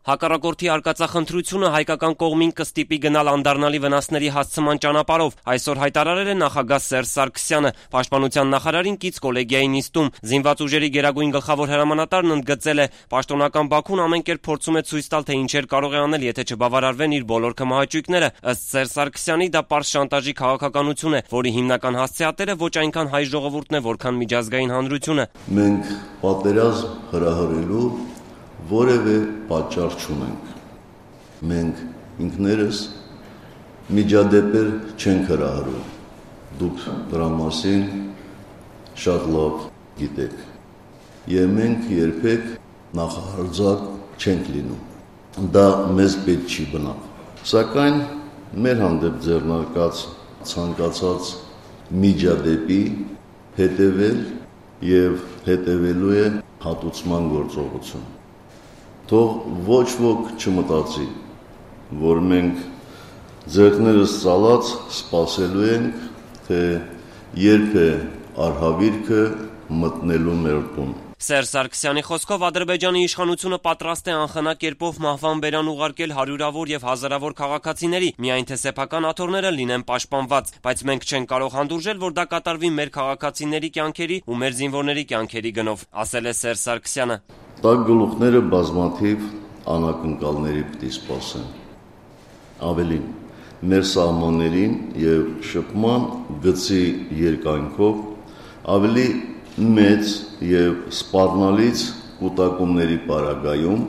Հակառակորդի արկածախնդրությունը հայկական կողմին կստիպի գնալ անդառնալի վնասների հասցման ճանապարհով, այսօր հայտարարել է նախագահ Սերժ Սարգսյանը։ Պաշտպանության նախարարին կից կոլեգիայի նիստում զինված ուժերի գերագույն գլխավոր հրամանատարն ընդգծել է. պաշտոնական Բաքուն ամեն կերպ փորձում է ցույց տալ, թե ինչեր կարող է անել, եթե չբավարարվեն իր բոլոր կմահաճույքները։ Ըստ Սերժ Սարգսյանի, դա պարզ շանտաժի քաղաքականություն է, որի հիմնական հասցեատերը ոչ այնքան հայ ժողովուրդն է, որքան միջազգային հանրությունը։ Մենք պատերազմ հրահրելու որևէ պատճառ չունենք։ Մենք ինքներս միջադեպեր չենք հրահրում։ Դուք դրա մասին շատ լավ գիտեք։ Եվ մենք երբեք նախահարձակ չենք լինում։ Դա մեզ պետք չի բնավ։ Սակայն մեր հանդեպ ձեռնարկած ցանկացած միջադեպի հետևել եւ հետևելու է հատուցման գործողություն։ Թող ոչ ոք չմտածի, որ մենք ձեռքներս ծալած սպասելու ենք, թե երբ է արհավիրքը մտնելու մեր տուն։ Սերժ Սարգսյանի խոսքով Ադրբեջանի իշխանությունը պատրաստ է անխնա կերպով մահվան բերան ուղարկել հարյուրավոր եւ հազարավոր քաղաքացիների, միայն թե սեփական աթոռները լինեն պաշտպանված, բայց մենք չենք կարող հանդուրժել, որ դա կատարվի մեր քաղաքացիների կյանքերի ու մեր զինվորների կյանքերի գնով, ասել է Սերժ Սարգսյանը։ Տակ գլուխները բազմաթիվ անակնկալների պիտի սպասեն։ Ավելին, մեր սահմաններին եւ շփման գծի երկայնքով ավելի մեծ եւ սպառնալից կուտակումների պարագայում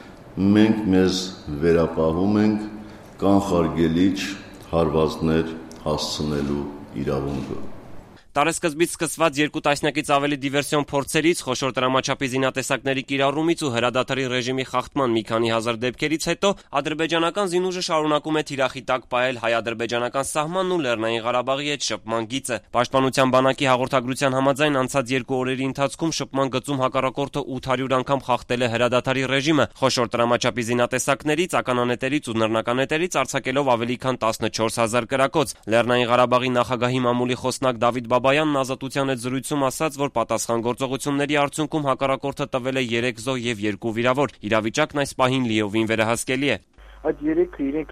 մենք մեզ վերապահում ենք կանխարգելիչ հարվածներ հասցնելու իրավունքը։ Տարեսկզբից սկսված 2 տասնյակից ավելի դիվերսիոն փորձերից, խոշոր տրամաչափի զինատեսակների կիրառումից ու հրադադարի ռեժիմի խախտման մի քանի հազար դեպքերից հետո ադրբեջանական զինուժը շարունակում է թիրախի տակ պահել հայ-ադրբեջանական սահմանն ու Լեռնային Ղարաբաղի հետ շփման գիծը։ Պաշտպանության բանակի հաղորդագրության համաձայն անցած 2 օրերի ընթացքում շփման գծում հակառակորդը 800 անգամ խախտել է հրադադարի ռեժիմը, խոշոր տրամաչափի զինատեսակներից, ականանետերից ու նռնականետերից արձակելով ավելի քան 14000 կրակոց։ Լեռնային Ղարաբաղի նախագահի մամուլի խոսնակ Դավիթ Բաբայանն Ազատության հետ զրույցում ասաց, որ պատասխան գործողությունների արդյունքում հակառակորդը տվել է 3 զոհ եւ 2 վիրավոր։ Իրավիճակն այս պահին լիովին վերահսկելի է։ Այդ 3-ը իրենք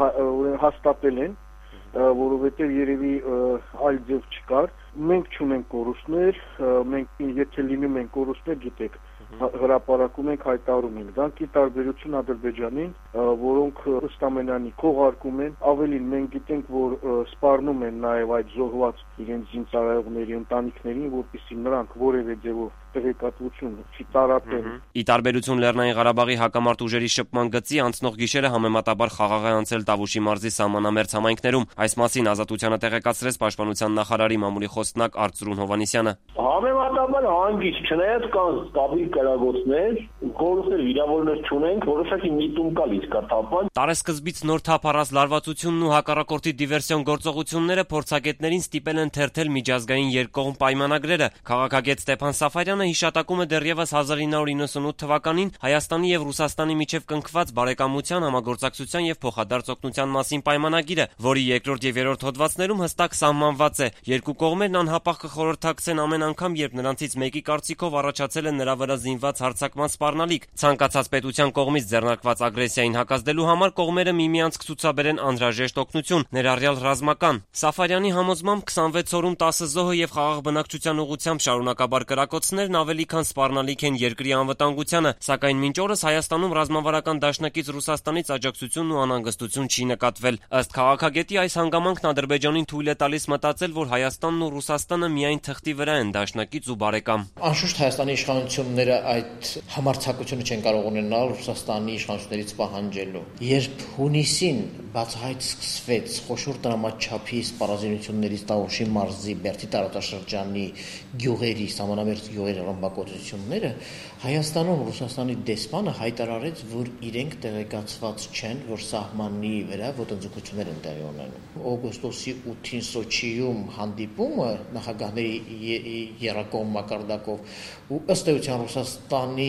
հաստատել են, որովհետեւ երևի այլ ձև չկար։ Մենք չունենք կորուստներ, մենք եթե լինում են կորուստներ, գիտեք, հրապարակում ենք, հայտարարում ենք։ Դրանքի տարբերություն Ադրբեջանին, որոնք ըստ ամենանի քողարկում են, ավելին մենք գիտենք, որ սպառնում են նաև այդ զոհված իրենց զինծառայողների ընտանիքներին, որպեսզի նրանք որևէ ձևով տեղեկատվություն չտարածեն։ Ի տարբերություն Լեռնային Ղարաբաղի հակամարտ ուժերի շփման գծի, անցնող գիշերը համեմատաբար խաղաղ է անցել Տավուշի մարզի սահմանամերձ համայնքներում։ Այս մասին Ազատությանը տեղեկացրեց Պաշտպանության նախարարի մամուլի խոսնակ Արծրուն Հովհաննիսյանը։ Համեմատաբար հանգիստ, չնայած կան ստաբիլ կրակոցներ, կորուստներ, վիրավորներ չունենք, որոշակի միտում կա լիցքաթափան։ Տարեսկզբից նոր թափ առած լարվածությունն ու հակառակորդի դիվերսիոն գործողությունները փորձագետներին ստիպել են թերթել միջազգային երկկողմ պայմանագրերը։ Քաղաքագետ Ստեփան Սաֆարյանը հիշատակում է դեռևս 1998 թվականին Հայաստանի եւ Ռուսաստանի միջև կնքված բարեկամության, համագործակցության եւ փոխադարձ օգնության մասին պայմանագիրը, որի երկրորդ եւ երրորդ հոդվածներում հստակ սահմանված է. երկու կողմերն անհապաղ կխորհրդակցեն ամեն անգամ, երբ նրանցից մեկի կարծիքով առաջացել է նրա վրա զինված հարձակման սպառնալիք։ Ցանկացած պետության կողմից ձեռնարկված ագրեսիային հակազդելու համար կողմերը միմյանց կցուցաբերեն անհրաժեշտ օգնություն, ներառյալ ռազմական։ Սաֆարյանի համոզմամբ 26 օրում 10 զոհը եւ խաղաղ բնակչության ուղղությամբ շարունակաբար կրակոցներն ավելի քան սպառնալիք են երկրի անվտանգությանը, սակայն մինչ օրս Հայաստանում ռազմավարական դաշնակից Ռուսաստանից աջակցություն ու անհանգստություն չի նկատվել։ Ըստ քաղաքագետի, այս հանգամանքն Ադրբեջանին թույլ է տալիս մտածել, որ Հայաստանն ու Ռուսաստանը միայն թղթի վրա են դաշնակից ու բարեկամ։ Անշուշտ Հայաստանի իշխանությունները այդ համարձակությունը չեն կարող ունենալ Ռուսաստանի իշխանություններից պահանջելու։ Երբ հունիսին բացահայտ սկսվեց խոշոր տրամաչափի սպառազինություններից Տավուշի մարզի Բերդի տարածաշրջանի գյուղերի, սահմանամերձ գյուղերի ռմբակոծությունները, Հայաստանում Ռուսաստանի դեսպանը հայտարարեց, որ իրենք տեղեկացված չեն, որ սահմանի վրա ոտնձգություններ են տեղի ունենում։ Օգոստոսի 8-ին Սոչիում հանդիպումը նախագահների երակողմ մակարդակով ու ըստ էության Ռուսաստանի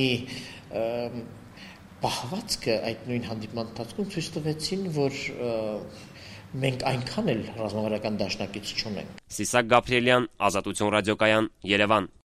պահվածքը այդ նույն հանդիպման ընթացքում ցույց տվեցին, որ մենք այնքան էլ ռազմավարական դաշնակից չունենք։ Սիսակ Գաբրիելյան, Ազատություն ռադիոկայան, Երևան։